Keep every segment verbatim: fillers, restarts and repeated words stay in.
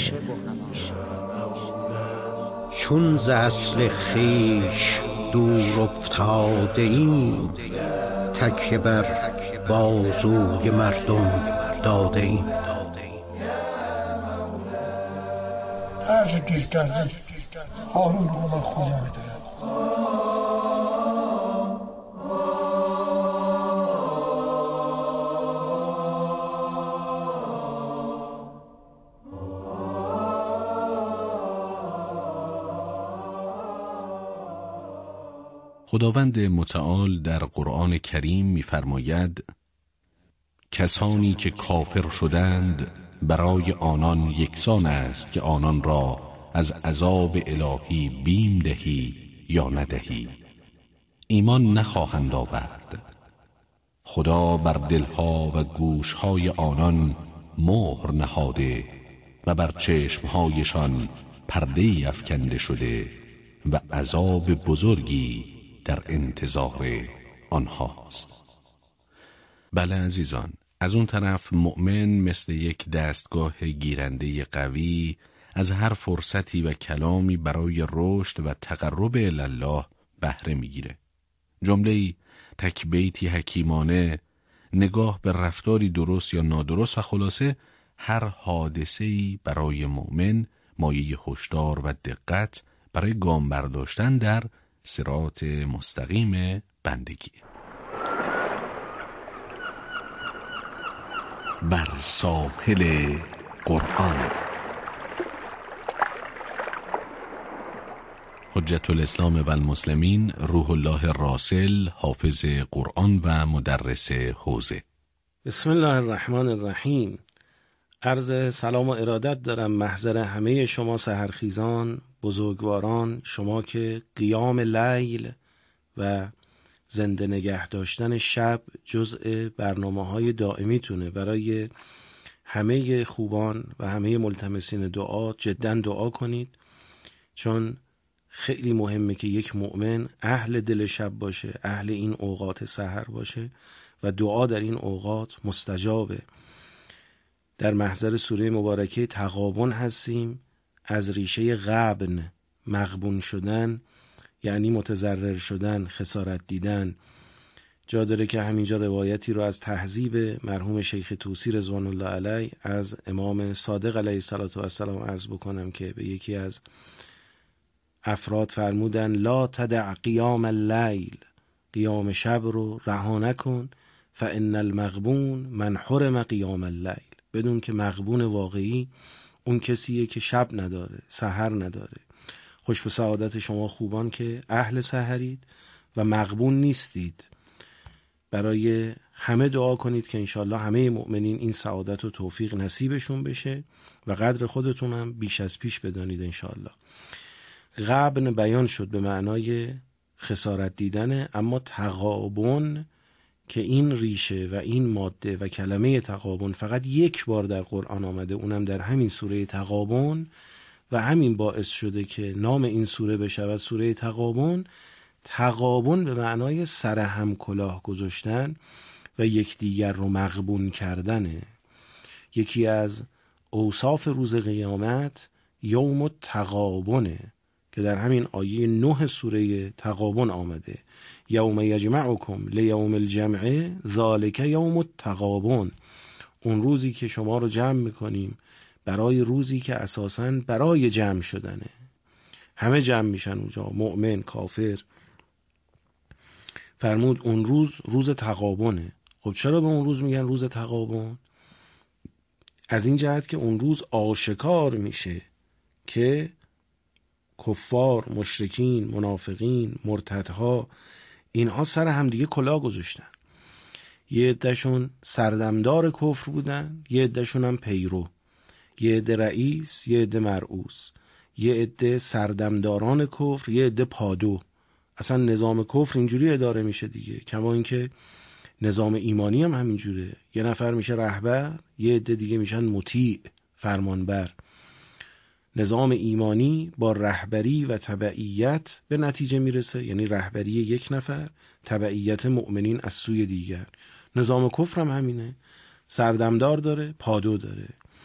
چون ز اصل خویش دور افتاده ایم، تکیه بر بازوی مردم داده ایم. هرچه دل کرده هارون رو من خدا میدارم. خداوند متعال در قرآن کریم می‌فرماید: کسانی که کافر شدند برای آنان یکسان است که آنان را از عذاب الهی بیم دهی یا ندهی، ایمان نخواهند آورد. خدا بر دلها و گوشهای آنان مهر نهاده و بر چشمهایشان پرده افکنده شده و عذاب بزرگی در انتظار آنهاست. بله عزیزان، از اون طرف مؤمن مثل یک دستگاه گیرنده قوی از هر فرصتی و کلامی برای رشد و تقرب الله بهره میگیره. جمله‌ای تک بیتی حکیمانه، نگاه به رفتاری درست یا نادرست و خلاصه هر حادثه‌ای برای مؤمن مایه هشدار و دقت برای گام برداشتن در صراط مستقیم بندگی. بر ساحل قرآن. حجت الاسلام و المسلمین روح الله راسل، حافظ قرآن و مدرس حوزه. بسم الله الرحمن الرحیم. عرض سلام و ارادت دارم محضر همه شما سحرخیزان، بزرگواران، شما که قیام لیل و زنده نگه داشتن شب جزء برنامه‌های دائمیتونه. برای همه خوبان و همه ملتمسین دعا جداً دعا کنید، چون خیلی مهمه که یک مؤمن اهل دل شب باشه، اهل این اوقات سحر باشه و دعا در این اوقات مستجابه. در محضر سوره مبارکه تغابن هستیم. از ریشه غبن، مغبون شدن یعنی متضرر شدن، خسارت دیدن. جا داره که همینجا روایتی رو از تهذیب مرحوم شیخ طوسی رضوان الله علیه از امام صادق علیه السلام عرض بکنم که به یکی از افراد فرمودن لا تدع قیام اللیل، قیام شب رو رها نکن، فان المغبون من حرم قیام اللیل. بدون که مغبون واقعی اون کسیه که شب نداره، سحر نداره. خوش به سعادت شما خوبان که اهل سحرید و مغبون نیستید. برای همه دعا کنید که انشالله همه مؤمنین این سعادت و توفیق نصیبشون بشه و قدر خودتونم بیش از پیش بدانید انشالله. غبن بیان شد به معنای خسارت دیدنه، اما تغابن که این ریشه و این ماده و کلمه تغابن فقط یک بار در قرآن آمده، اونم در همین سوره تغابن، و همین باعث شده که نام این سوره بشود سوره تغابن. تغابن به معنای سرهم کلاه گذاشتن و یکدیگر رو مغبون کردنه. یکی از اوصاف روز قیامت یوم التغابنه که در همین آیه نه سوره تغابن آمده. یوم یجمعکم لیوم الجمع ذالک یوم التغابن. اون روزی که شما رو جمع میکنیم برای روزی که اساساً برای جمع شدنه. همه جمع میشن اونجا، مؤمن، کافر. فرمود اون روز روز تغابنه. خب چرا به اون روز میگن روز تغابن؟ از این جهت که اون روز آشکار میشه که کفار، مشرکین، منافقین، مرتدها، اینها سر همدیگه کلاه گذاشتن. یه عدهشون سردمدار کفر بودن، یه عدهشون هم پیرو، یه عده رئیس، یه عده مرئوس، یه عده سردمداران کفر، یه عده پادو. اصلا نظام کفر اینجوری اداره میشه دیگه. کما اینکه نظام ایمانی هم همینجوره، یه نفر میشه رهبر، یه عده دیگه میشن مطیع، فرمانبر. نظام ایمانی با رهبری و تبعیت به نتیجه میرسه، یعنی رهبری یک نفر، تبعیت مؤمنین از سوی دیگر. نظام کفر هم همینه، سردمدار داره، پادو داره.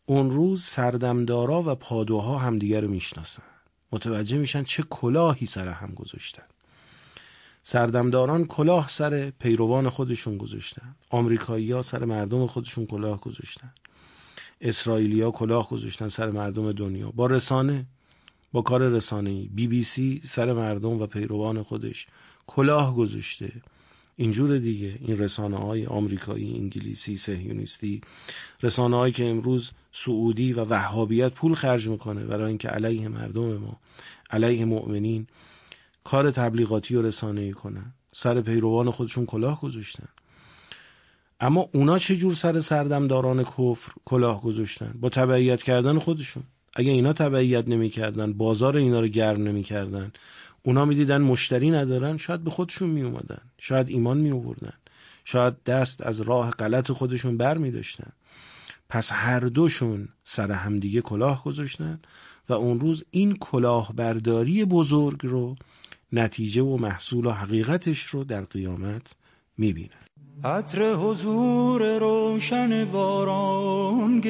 اون روز سردمدارا و پادوها همدیگر رو میشناسن، متوجه میشن چه کلاهی سر هم گذاشتن. سردمداران کلاه سر پیروان خودشون گذاشتن، آمریکایی‌ها سر مردم خودشون کلاه گذاشتن، اسرائیلی‌ها کلاه گذاشتن سر مردم دنیا. با رسانه، با کار رسانه‌ای، بی بی سی سر مردم و پیروان خودش کلاه گذاشته. اینجور دیگه این رسانه‌های آمریکایی، انگلیسی، صهیونیستی، رسانه‌هایی که امروز سعودی و وهابیت پول خرج میکنه برای اینکه علیه مردم ما، علیه مؤمنین کار تبلیغاتی و رسانه‌ای کنن، سر پیروان خودشون کلاه گذاشتن. اما اونا چه جور سر سردمداران کفر کلاه گذاشتن؟ با تبعیت کردن خودشون. اگه اینا تبعیت نمی کردن، بازار اینا رو گرم نمی کردن، اونا می دیدن مشتری ندارن، شاید به خودشون می اومدن، شاید ایمان می آوردن، شاید دست از راه غلط خودشون بر می داشتن. پس هر دوشون سر همدیگه کلاه گذاشتن و اون روز این کلاهبرداری بزرگ رو، نتیجه و محصول و حقیقتش رو در قیامت می بینن. عطر حضور روشن باران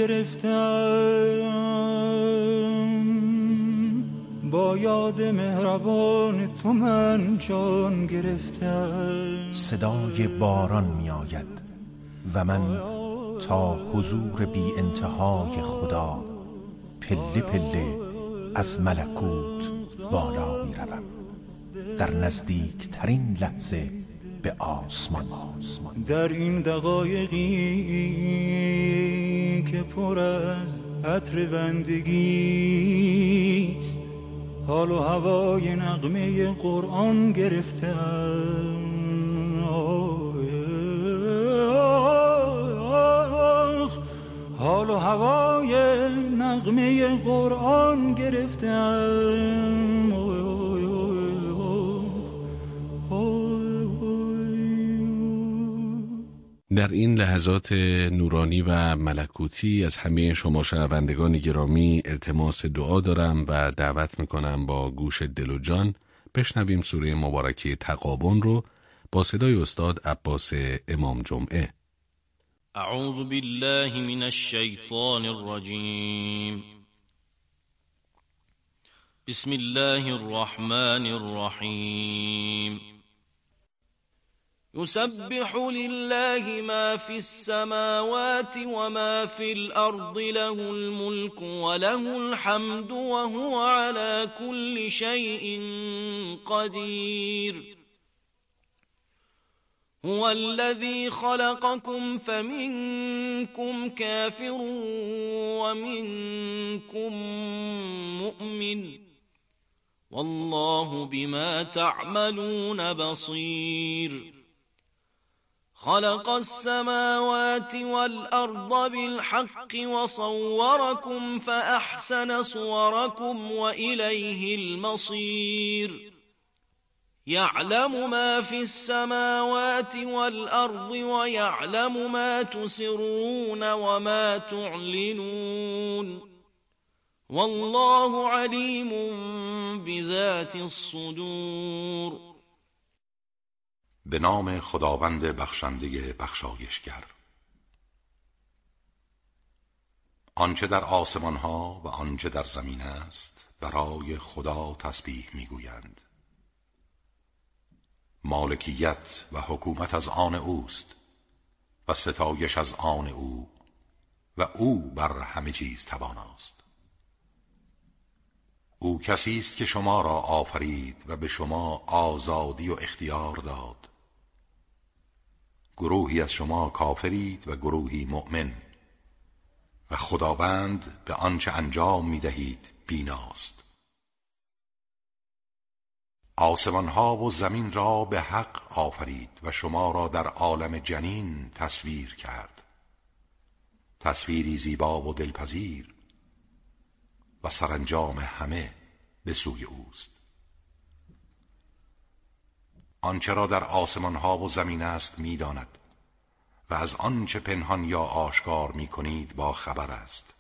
گرفتم، با یاد مهربان تو من جان گرفتم. صدای باران می آید و من تا حضور بی انتهای خدا پله پله از ملکوت بالا می روم، در نزدیک ترین لحظه به آسمان. در این دقایقی که پر از عطر بندگیست، حال و هوای نغمه قرآن گرفتم. حال و هوای نغمه قرآن گرفتم. در این لحظات نورانی و ملکوتی از همه شما شنوندگان گرامی التماس دعا دارم و دعوت میکنم با گوش دل و جان بشنویم سوره مبارکه تغابن رو با صدای استاد عباس امام جمعه. اعوذ بالله من الشیطان الرجیم. بسم الله الرحمن الرحیم. يسبح لله ما في السماوات وما في الأرض، له الملك وله الحمد وهو على كل شيء قدير. هو الذي خلقكم فمنكم كافر ومنكم مؤمن والله بما تعملون بصير. خلق السماوات والأرض بالحق وصوركم فأحسن صوركم وإليه المصير. يعلم ما في السماوات والأرض ويعلم ما تسرون وما تعلنون والله عليم بذات الصدور. به نام خداوند بخشنده بخشایشگر. آنچه در آسمان ها و آنچه در زمین است برای خدا تسبیح میگویند. مالکیت و حکومت از آن اوست و ستایش از آن او و او بر همه چیز تواناست. او کسی است که شما را آفرید و به شما آزادی و اختیار داد. گروهی از شما کافرید و گروهی مؤمن و خداوند به آنچه انجام می دهید بیناست. آسمان ها و زمین را به حق آفرید و شما را در عالم جنین تصویر کرد، تصویری زیبا و دلپذیر و سرانجام همه به سوی اوست. آنچه را در آسمان ها و زمین است می داند و از آنچه پنهان یا آشکار می کنید با خبر است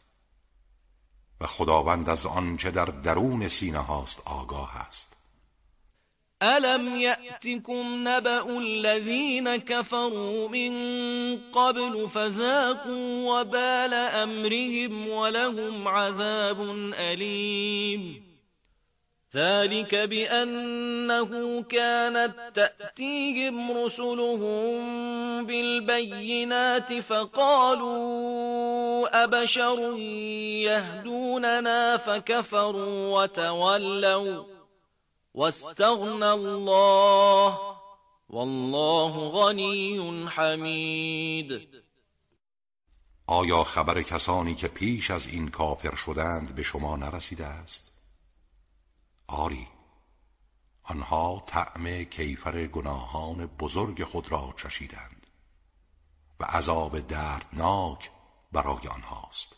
و خداوند از آنچه در درون سینه هاست آگاه است. ألم يأتكم نبأ الذين كفروا من قبل فذاقوا وبال أمرهم ولهم عذاب أليم ذلك بأنه كانت تأتيهم رسلهم بالبينات فقالوا أبشر يهدوننا فكفروا وتولوا واستغنى الله والله غنی حمید. آیا خبر کسانی که پیش از این کافر شدند به شما نرسیده است؟ آری، آنها طعم کیفر گناهان بزرگ خود را چشیدند و عذاب دردناک برای آنهاست.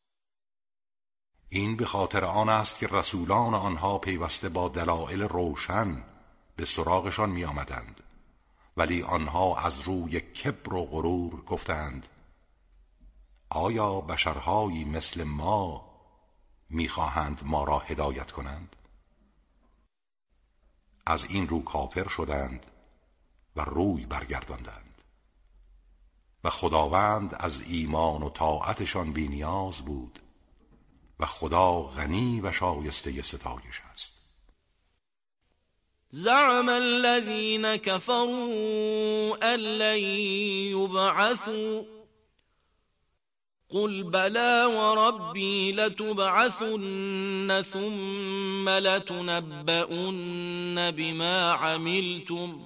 این به خاطر آن است که رسولان آنها پیوسته با دلایل روشن به سراغشان می آمدند، ولی آنها از روی کبر و غرور گفتند آیا بشرهایی مثل ما می‌خواهند ما را هدایت کنند؟ از این رو کافر شدند و روی برگرداندند و خداوند از ایمان و طاعتشان بی نیاز بود و خدا غنی و شایسته ستایش است. زعم الذين كفروا أن لن يبعثوا قل بلى وربي لتبعثن ثم لتنبؤن بما عملتم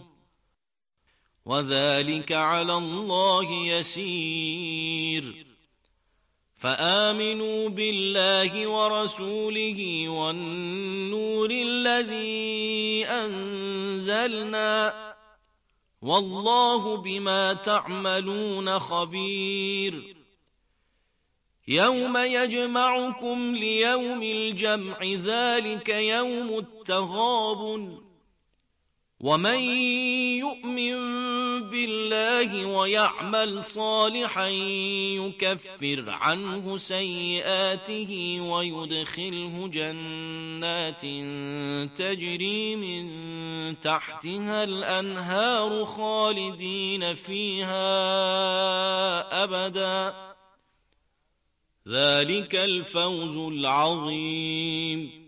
وذلك على الله يسير فآمنوا بالله ورسوله والنور الذي أنزلنا والله بما تعملون خبير يوم يجمعكم ليوم الجمع ذلك يوم التغابن ومن يؤمن بالله ويعمل صالحا يكفر عنه سيئاته ويدخله جنات تجري من تحتها الأنهار خالدين فيها أبدا ذلك الفوز العظیم.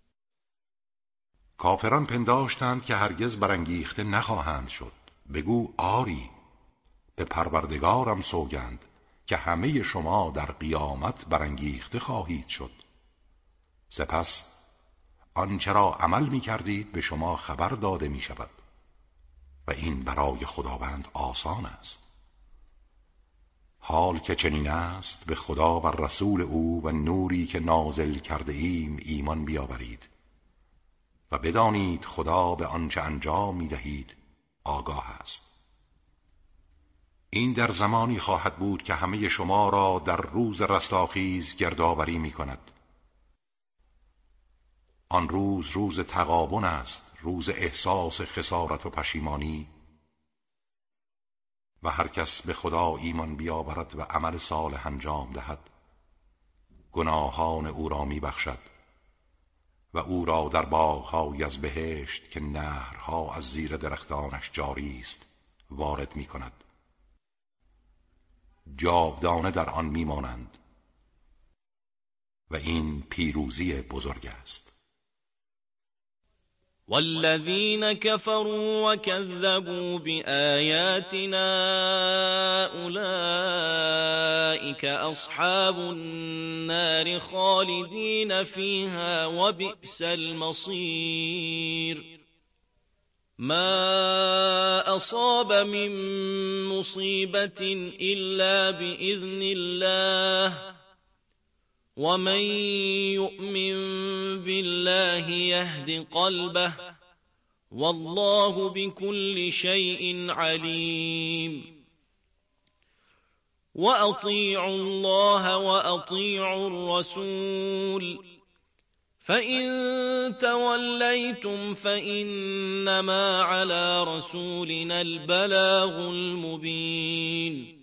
کافران پنداشتند که هرگز برانگیخته نخواهند شد. بگو آری، به پروردگارم سوگند که همه شما در قیامت برانگیخته خواهید شد. سپس آنچه را عمل می کردید به شما خبر داده می شود و این برای خداوند آسان است. حال که چنین است به خدا و رسول او و نوری که نازل کرده ایم ایمان بیاورید و بدانید خدا به آنچه انجام می دهید آگاه است. این در زمانی خواهد بود که همه شما را در روز رستاخیز گردآوری می کند. آن روز روز تغابن است، روز احساس خسارت و پشیمانی، و هر کس به خدا ایمان بیاورد و عمل صالح انجام دهد گناهان او را می بخشد و او را در باغ‌های از بهشت که نهرها از زیر درختانش جاری است وارد می کند. جاودانه در آن می مانند و این پیروزی بزرگ است. والذين كفروا وكذبوا بآياتنا أولئك أصحاب النار خالدين فيها وبئس المصير. ما أصاب من مصيبة إلا بإذن الله ومن يؤمن بالله يهد قلبه والله بكل شيء عليم. وأطيعوا الله وأطيعوا الرسول فإن توليتم فإنما على رسولنا البلاغ المبين.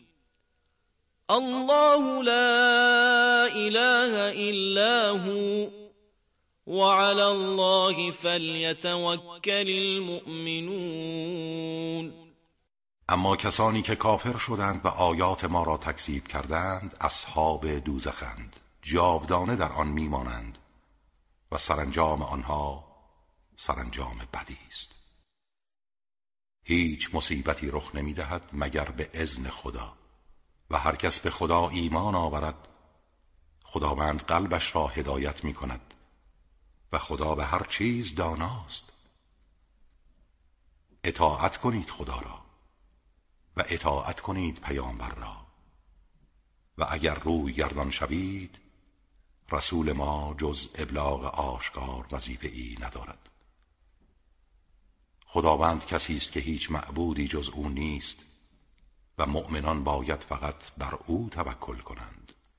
الله لا إله إلا هو وعلى الله فلیتوکل المؤمنون. اما کسانی که کافر شدند و آیات ما را تکذیب کردند اصحاب دوزخند، جاودانه در آن میمانند و سرانجام آنها سرانجام بدی است. هیچ مصیبتی رخ نمیدهد مگر به اذن خدا و هر کس به خدا ایمان آورد خداوند قلبش را هدایت می کند و خدا به هر چیز داناست. اطاعت کنید خدا را و اطاعت کنید پیامبر را و اگر روی گردان شوید رسول ما جز ابلاغ آشکار وظیفه ای ندارد. خداوند کسی است که هیچ معبودی جز او نیست و مؤمنان باید فقط بر او توکل کنند.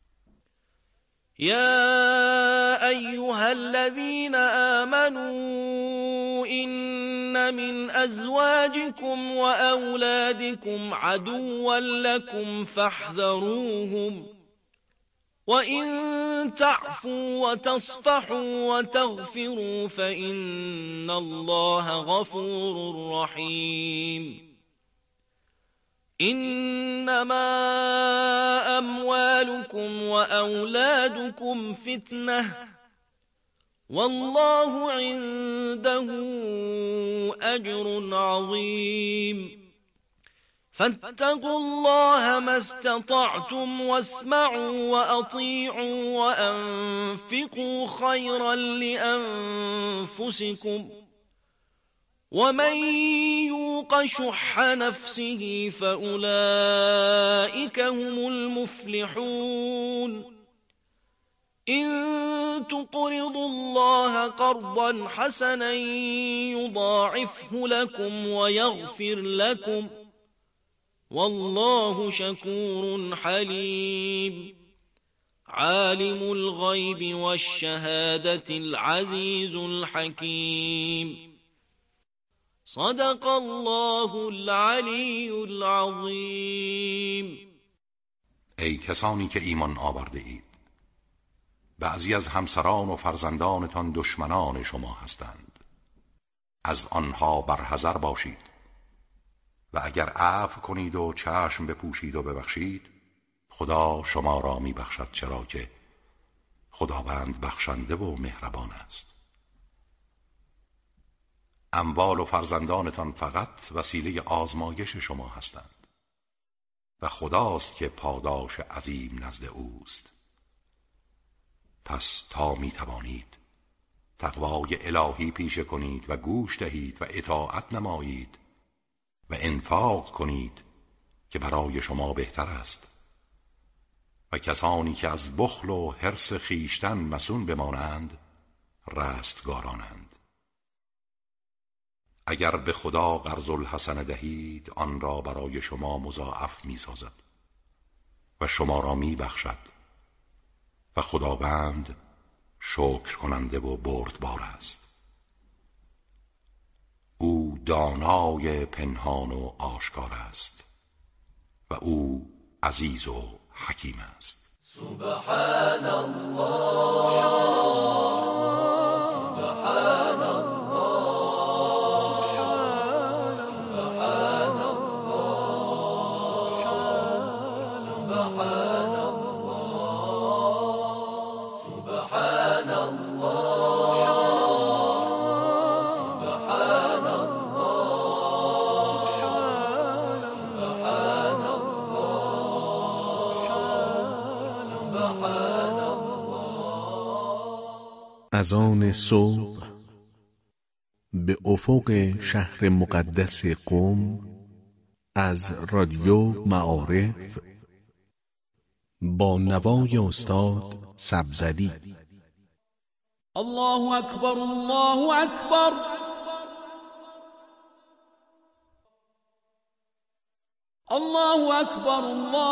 يا أيها الذين آمنوا إن من أزواجكم وأولادكم عدوا لكم فاحذروهم وإن تعفوا وتصفحوا وتغفروا فإن الله غفور رحيم. إنما أموالكم وأولادكم فتنة والله عنده أجر عظيم. فاتقوا الله ما استطعتم واسمعوا وأطيعوا وأنفقوا خيرا لأنفسكم ومن يوق شح نفسه فأولئك هم المفلحون. إن تقرضوا الله قرضا حسنا يضاعفه لكم ويغفر لكم والله شكور حليم. عالم الغيب والشهادة العزيز الحكيم. صدق الله العلی العظیم. ای کسانی که ایمان آورده اید، بعضی از همسران و فرزندانتان دشمنان شما هستند، از آنها برحذر باشید و اگر عفو کنید و چشم بپوشید و ببخشید خدا شما را میبخشد، چرا که خداوند بخشنده و مهربان است. اموال و فرزندانتان فقط وسیله آزمایش شما هستند و خداست که پاداش عظیم نزد اوست. پس تا می توانید تقوای الهی پیشه کنید و گوش دهید و اطاعت نمایید و انفاق کنید که برای شما بهتر است. و کسانی که از بخل و حرص خیشتن مسون بمانند رستگارانند. اگر به خدا قرض الحسن دهید آن را برای شما مضاعف می سازد و شما را می بخشد و خداوند شکر کننده و بردبار است. او دانای پنهان و آشکار است و او عزیز و حکیم است. سبحان الله سبحان الله از آن صبح به افق شهر مقدس قم از رادیو معارف با نوای استاد سبزدی. الله اکبر الله اکبر الله اکبر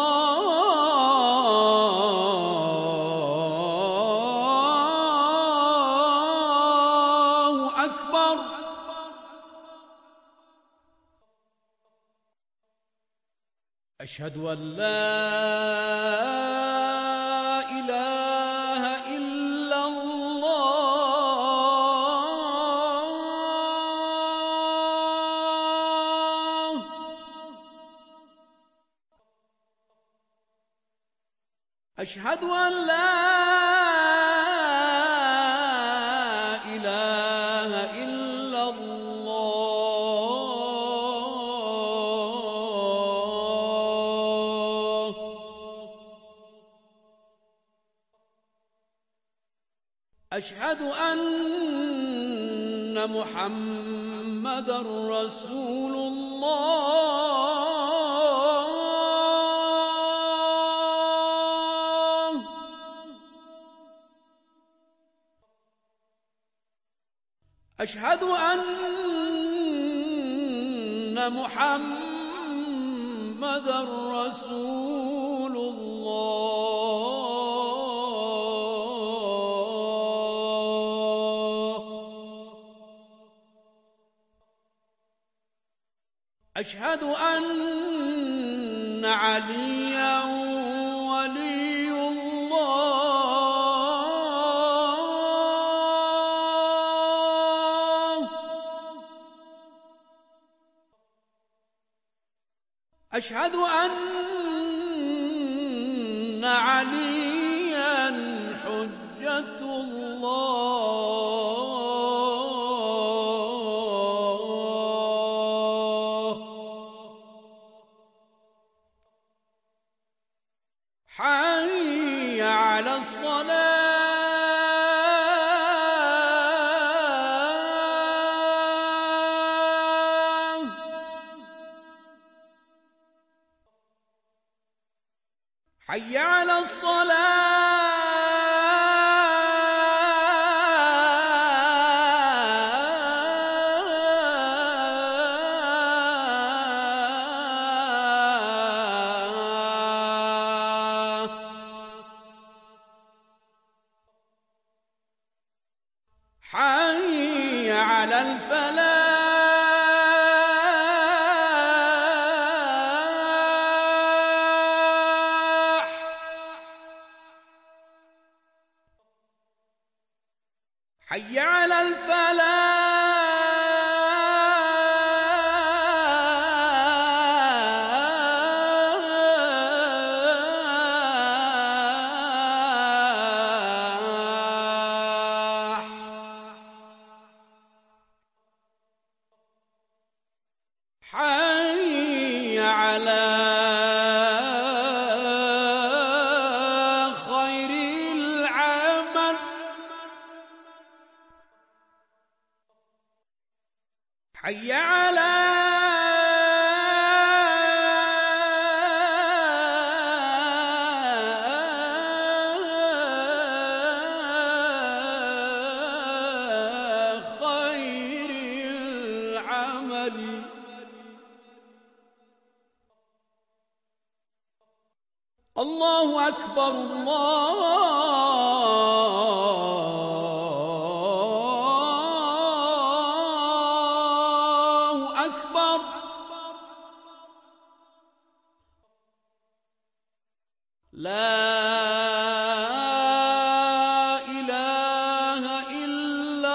الله اکبر. اشهد ان لا اله الا الله أشهد أن لا إله إلا الله. أشهد أن محمدًا رسول الله. أشهد أن محمدًا رسول الله. أشهد أن عليا ولي الله. أشهد أن عليا حجة الله. حي على الصلاة. حي على الصلاة. حي على الفلاح. حي على الفلاح. حي على خير العمل. حي على خير العمل. الله أكبر الله أكبر. لا إله إلا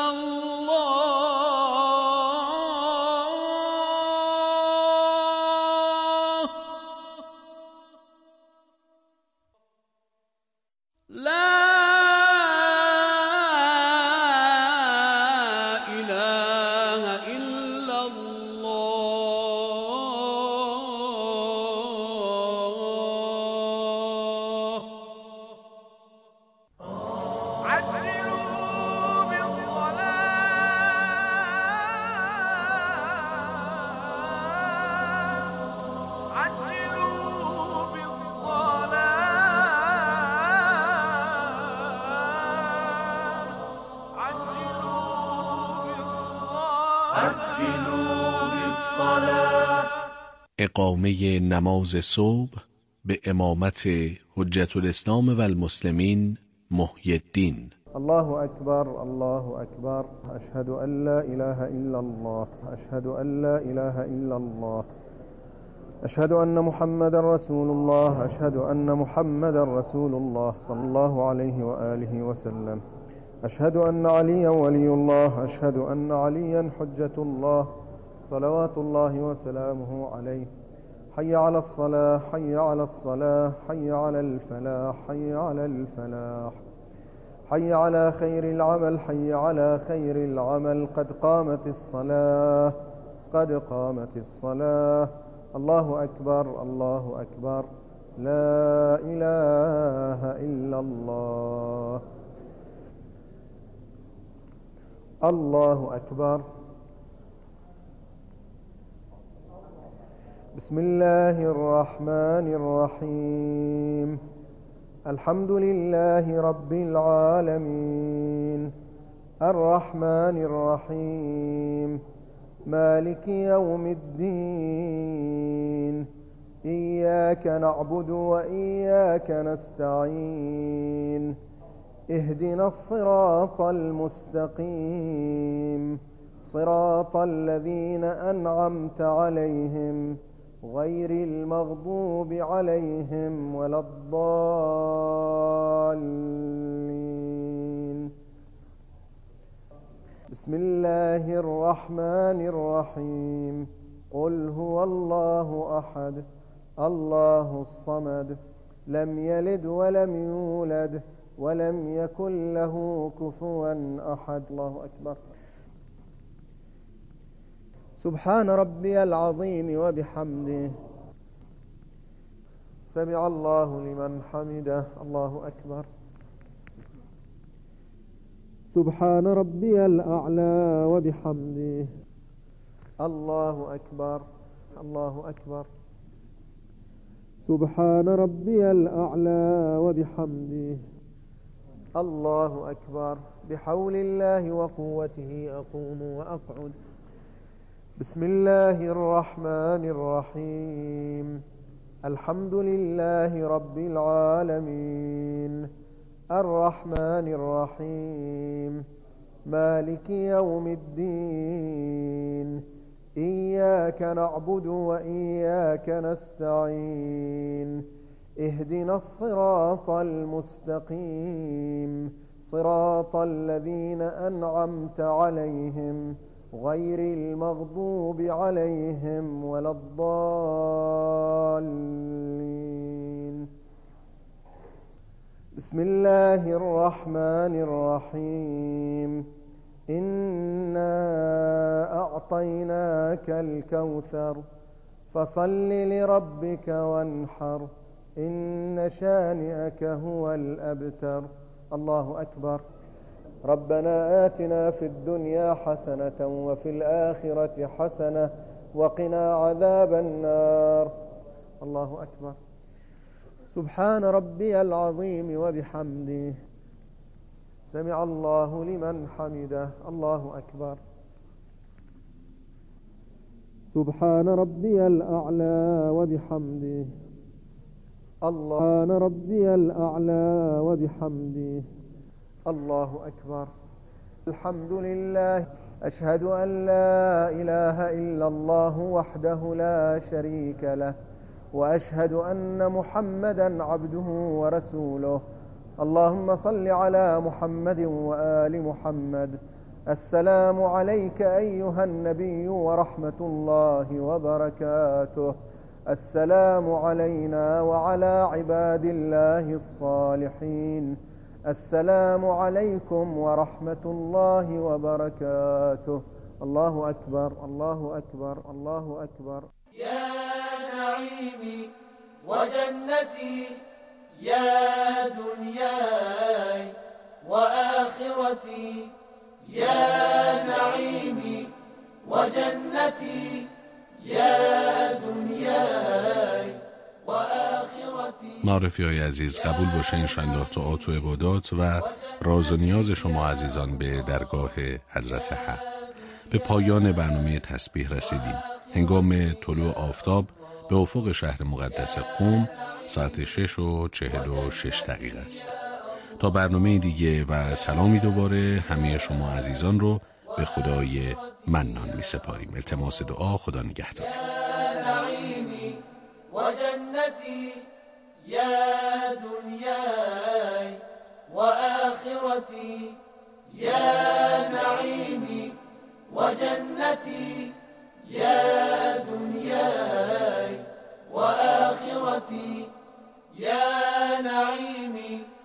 الله. لا إله إلا الله. عجلوا بالصلاة. عجلوا بالصلاة. اقامه نماز صبح به امامت حجت الاسلام و المسلمین محی الدین. الله أكبر الله أكبر. أشهد أن لا إله إلا الله. أشهد أن لا إله إلا الله. أشهد أن محمد رسول الله. أشهد أن محمد رسول الله صلى الله عليه وآله وسلم. أشهد أن عليا ولي الله. أشهد أن عليا حجة الله صلوات الله وسلامه عليه. حي على الصلاة حي على الصلاة حي على الفلاح حي على الفلاح حي على خير العمل حي على خير العمل قد قامت الصلاة قد قامت الصلاة الله أكبر الله أكبر لا إله إلا الله الله أكبر بسم الله الرحمن الرحيم الحمد لله رب العالمين الرحمن الرحيم مالك يوم الدين إياك نعبد وإياك نستعين اهدنا الصراط المستقيم صراط الذين أنعمت عليهم غير المغضوب عليهم ولا الضالين بسم الله الرحمن الرحيم قل هو الله أحد الله الصمد لم يلد ولم يولد ولم يكن له كفوا أحد الله أكبر سبحان ربي العظيم وبحمده سمع الله لمن حمده الله أكبر سبحان ربي الأعلى وبحمده الله أكبر الله أكبر سبحان ربي الأعلى وبحمده الله أكبر بحول الله وقوته أقوم وأقعد بسم الله الرحمن الرحيم الحمد لله رب العالمين الرحمن الرحيم مالك يوم الدين إياك نعبد وإياك نستعين اهدنا الصراط المستقيم صراط الذين أنعمت عليهم غير المغضوب عليهم ولا الضالين بسم الله الرحمن الرحيم إنا أعطيناك الكوثر فصل لربك وانحر إن شانئك هو الأبتر الله أكبر ربنا آتنا في الدنيا حسنة وفي الآخرة حسنة وقنا عذاب النار الله أكبر سبحان ربي العظيم وبحمده سمع الله لمن حمده الله أكبر سبحان ربي الأعلى وبحمده الله سبحان ربي الأعلى وبحمده الله أكبر الحمد لله أشهد أن لا إله إلا الله وحده لا شريك له وأشهد أن محمدا عبده ورسوله اللهم صل على محمد وآل محمد السلام عليك أيها النبي ورحمة الله وبركاته السلام علينا وعلى عباد الله الصالحين السلام عليكم ورحمة الله وبركاته الله أكبر الله أكبر الله أكبر يا نعيمي وجنتي يا دنياي وآخرتي يا نعيمي وجنتي يا دنیای و آخرتی. معرفی‌های عزیز، قبول باشه انشاءالله طاعات و عبادات و راز و نیاز شما عزیزان به درگاه حضرت حق. به پایان برنامه تسبیح رسیدیم. هنگام طلوع آفتاب به افق شهر مقدس قم ساعت شش و چهل و شش دقیقه است. تا برنامه دیگه و سلامی دوباره همه شما عزیزان رو به خدای منان می سپاریم. التماس دعا. خدا نگهدار. نعیمی و جنتی یا دنیای و آخرتی یا نعیمی و جنتی یا دنیای و وآخرتي يا نعيمي